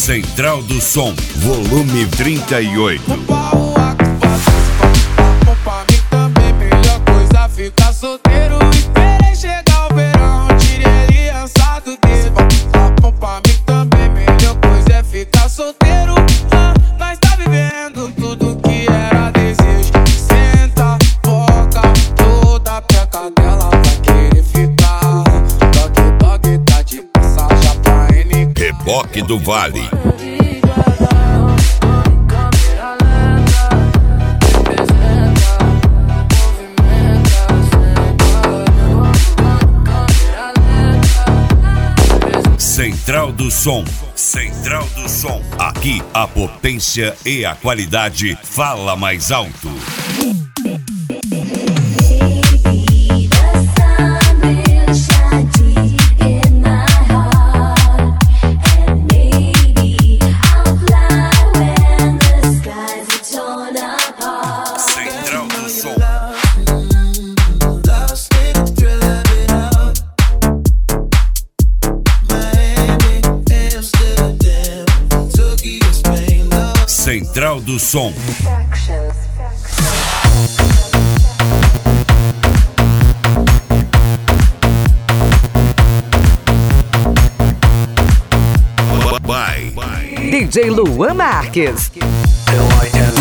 Central do Som, volume 38. Pra mim também, melhor coisa ficar solteiro. Esperei chegar o verão, tirei a aliança do dedo. Pra mim também, melhor coisa é ficar solteiro. Nós tá vivendo tudo que era desejo. Senta, foca, toda peca dela vai querer ficar. Dog tá de passagem pra NK. Reboque do Vale. Central do Som, Central do Som. Aqui a potência e a qualidade fala mais alto. Central do Som. Central do Som. Bye. DJ Luan Marques. LIL